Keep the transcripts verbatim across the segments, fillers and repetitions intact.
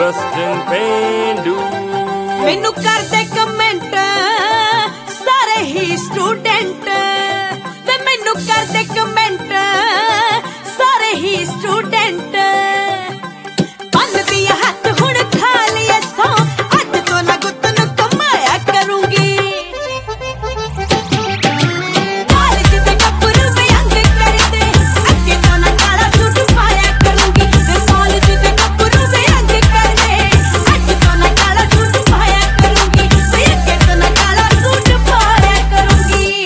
western ਪੇਂਡੂ ਮੈਨੂੰ ਕਰਦੇ ਕਮੈਂਟ ਸਾਰੇ ਹੀ ਸਟੂਡੈਂਟ ਤੇ ਮੈਨੂੰ ਕਰਦੇ ਕਮੈਂਟ ਸਾਰੇ ਹੀ ਸਟੂਡੈਂਟ ਬੰਨਦੀ ਹੱਥ ਹੁਣ ਖਾ ਲਈਏ ਸੌ ਅੱਜ ਤੋਂ ਨਾ ਗੁੱਤ ਨੂੰ ਕਮਾਇਆ ਕਰੂੰਗੀ ਕਾਲਜ ਦੇ ਗੱਭਰੂ ਵਿਅੰਗ ਕਰਦੇ ਅੱਗੇ ਤੋਂ ਨਾ ਕਾਲਾ ਸੂਟ ਪਾਇਆ ਕਰੂੰਗੀ ਤੇ ਕਾਲਜ ਦੇ ਗੱਭਰੂ ਵਿਅੰਗ ਕਰਦੇ ਅੱਜ ਤੋਂ ਨਾ ਕਾਲਾ ਸੂਟ ਪਾਇਆ ਕਰੂੰਗੀ ਤੇ ਅੱਗੇ ਤੋਂ ਨਾ ਕਾਲਾ ਸੂਟ ਪਾਇਆ ਕਰੂੰਗੀ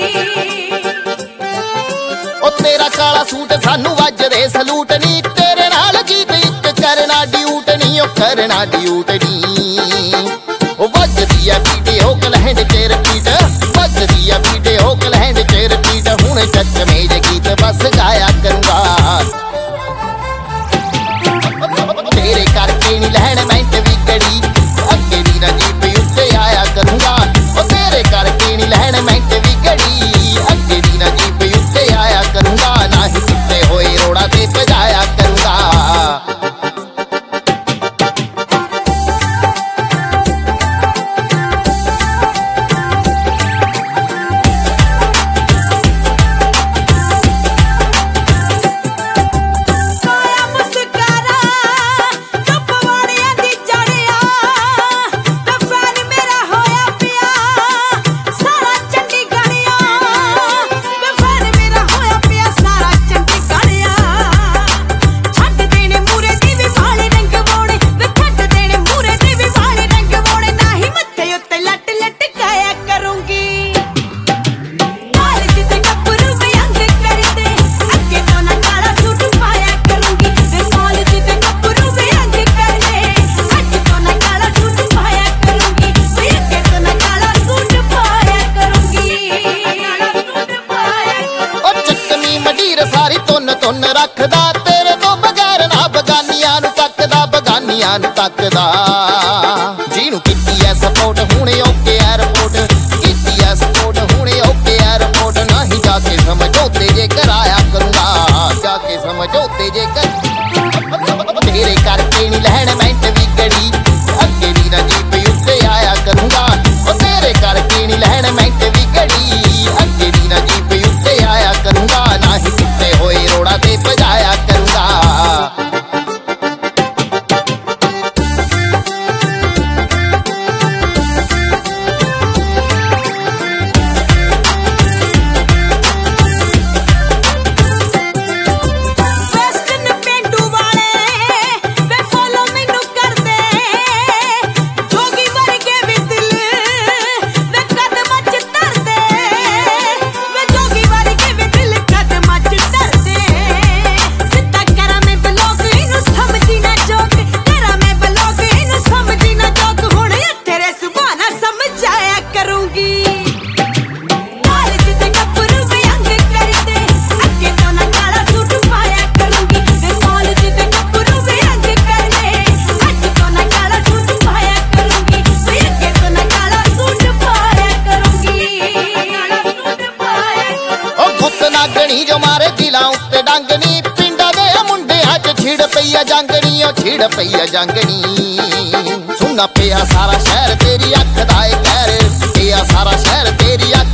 ਉਹ ਤੇਰਾ ਕਾਲਾ ਸੂਟ ਸਾਨੂੰ ਵੱਜਦੇ ਸਲੂਟ ਨੀ ਤੇਰੇ ਨਾਲ ਗੀਤ ਇੱਕ ਕਰਨਾ ਡਿਊਟ ਨੀ ਉਹ ਕਰਨਾ ਡਿਊਟ ਨੀ ਉਹ ਵੱਜਦੀ ਆ ਬੀਟੇ ਹੋ ਕਲਹਿੰਡ ਚ ਰਪੀਟ ਵੱਜਦੀ ਆ ਬੀਟੇ ਹੋ ਕਲਹਿੰਡ ਚ ਰਪੀਟ ਹੁਣ ਚੱਕਵੇਂ ਜੇ ਗੀਤ ਬਸ ਗਾਇਆ ਕਰੂੰਗਾ ਤੇਰੇ ਕਰਕੇ ਨੀ ਲੈਣ ਮਿੰਟ ਵੀ ਕੜੀ ਅੱਗੇ ਦੀ ਨਾ ਜੀਪ ਉੱਤੇ ਆਇਆ ਕਰੂੰਗਾ ਉਹ ਤੇਰੇ ਕਰਕੇ ਨੀ ਲੈਣ ਮਿੰਟ ਵੀ ਕੜੀ ਅੱਗੇ ਦੀ ਨਾ ਜੀਪ ਉੱਤੇ ਆਇਆ ਕਰੂੰਗਾ ਨਾ ਹੀ ਕਿਤੇ ਹੋਏ ਰੋੜਾ ਤੇ ਭਜਾਇਆ ਕਰੂੰਗਾ ਸਾਰੀ ਤੁੰਨ ਤੁੰਨ ਰੱਖਦਾ ਤੇਰੇ ਤੋਂ ਬਗੈਰ ਨਾ ਬਗਾਨੀਆਂ ਨੂੰ ਤੱਕਦਾ ਬਗਾਨੀਆਂ ਨੂੰ ਤੱਕਦਾ ਜਿਹਨੂੰ ਕੀਤੀ ਐ ਸਪੋਰਟ ਹੁਣੇ ਓਕੇ 에ਅਰਪੋਰਟ ਕੀਤੀ ਐ ਸਪੋਰਟ ਹੁਣੇ ਓਕੇ 에ਅਰਪੋਰਟ ਨਹੀਂ ਜਾ ਕੇ ਸਮਝੌਤੇ ਜੇ ਕਰਾਇਆ ਕਰੂੰਗਾ ਜਾ ਕੇ ਸਮਝੌਤੇ ਜੇ ਕਰ ਤੇਰੇ ਕਰਕੇ ਨੀ ਲੈਣ ਮਿੰਟ ਵੀ ਕੜੀ ਅੱਗੇ ਦੀ ਨਾ ਜੀਪ ਉੱਤੇ ਆਇਆ ਕਰੂੰਗਾ ਉਹ ਤੇਰੇ ਕਰਕੇ ਨੀ ਲੈਣ ਮਿੰਟ ਵੀ ਕੜੀ ਅੱਗੇ ਦੀ ਨਾ ਜੀਪ ਉੱਤੇ ਆਇਆ ਕਰੂੰਗਾ ਨਾ ਹੀ ਕਿਤੇ ਹੋਏ ਰੋੜਾ ਤੇ ਭਜਾਇਆ ਕਰੂੰਗਾ ਜੋ ਮਾਰੇ ਦਿਲਾਂ ਉੱਤੇ ਡੰਗਣੀ ਪਿੰਡਾਂ ਦੇ ਮੁੰਡਿਆਂ ਚ ਛਿੜ ਪਈ ਆ ਜੰਗਣੀ ਉਹ ਛਿੜ ਪਈ ਆ ਜੰਗਣੀ ਸੁਣਨਾ ਪਿਆ ਸਾਰਾ ਸ਼ਹਿਰ ਤੇਰੀ ਅੱਖ ਦਾ ਏ ਕਹਿਰ ਪਿਆ ਸਾਰਾ ਸ਼ਹਿਰ ਤੇਰੀ ਅੱਖ